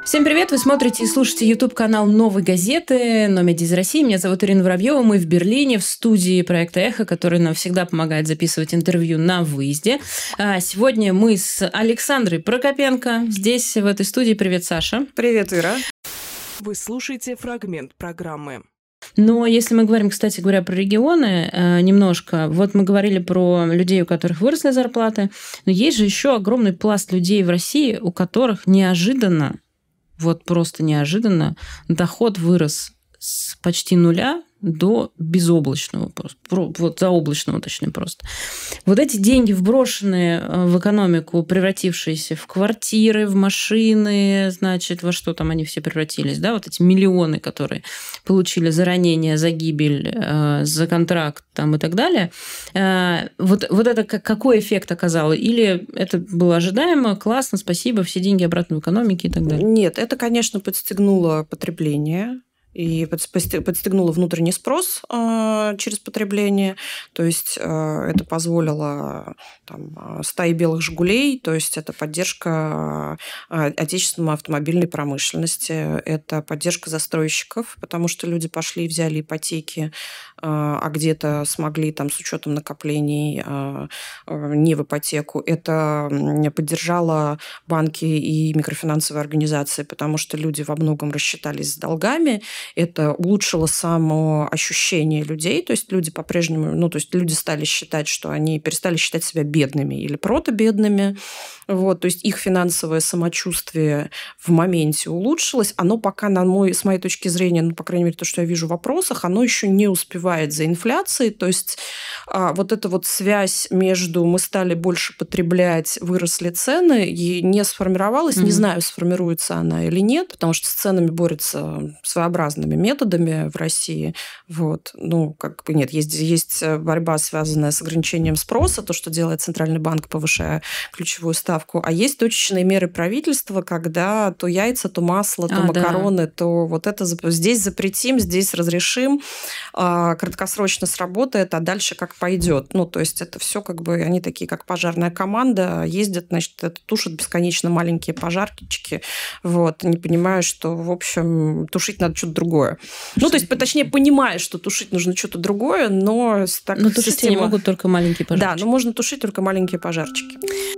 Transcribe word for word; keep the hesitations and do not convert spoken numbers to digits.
Всем привет! Вы смотрите и слушаете YouTube-канал «Новой газеты», «Номеди из России». Меня зовут Ирина Воробьева. Мы в Берлине, в студии проекта «Эхо», который нам всегда помогает записывать интервью на выезде. Сегодня мы с Александрой Прокопенко здесь, в этой студии. Привет, Саша. Привет, Ира. Вы слушаете фрагмент программы. Но если мы говорим, кстати говоря, про регионы немножко, вот мы говорили про людей, у которых выросли зарплаты, но есть же еще огромный пласт людей в России, у которых неожиданно, вот просто неожиданно, доход вырос с почти нуля до безоблачного, просто, вот заоблачного, точнее, просто. Вот эти деньги, вброшенные в экономику, превратившиеся в квартиры, в машины, значит, во что там они все превратились, да, вот эти миллионы, которые получили за ранение, за гибель, за контракт там и так далее, вот, вот это какой эффект оказало? Или это было ожидаемо, классно, спасибо, все деньги обратно в экономике и так далее? Нет, это, конечно, подстегнуло потребление и подстегнуло внутренний спрос э, через потребление. То есть э, это позволило там, стаи белых «Жигулей», то есть это поддержка э, отечественной автомобильной промышленности, это поддержка застройщиков, потому что люди пошли и взяли ипотеки, э, а где-то смогли там, с учетом накоплений э, э, не в ипотеку. Это поддержало банки и микрофинансовые организации, потому что люди во многом рассчитались с долгами. Это улучшило самоощущение людей, то есть люди по-прежнему, ну, то есть люди стали считать, что они перестали считать себя бедными или протобедными, вот, то есть их финансовое самочувствие в моменте улучшилось, оно пока, на мой, с моей точки зрения, ну, по крайней мере, то, что я вижу в вопросах, оно еще не успевает за инфляцией, то есть а, вот эта вот связь между мы стали больше потреблять, выросли цены, и не сформировалась, mm-hmm. не знаю, сформируется она или нет, потому что с ценами борются своеобразными методами в России. Вот. Ну, как бы нет, есть, есть борьба, связанная с ограничением спроса, то, что делает Центральный банк, повышая ключевую ставку, а есть точечные меры правительства, когда то яйца, то масло, то а, макароны, да. то вот это здесь запретим, здесь разрешим, краткосрочно сработает, а дальше как пойдет. Ну, то есть это все как бы, они такие, как пожарная команда, ездят, значит, это тушат бесконечно маленькие пожарчики, вот, не понимая, что, в общем, тушить надо что-то другое. Что? Ну, то есть, точнее, понимая, что тушить нужно что-то другое, но так... Но тушить система... не могут только маленькие пожарчики. Да, но можно тушить только маленькие пожарчики.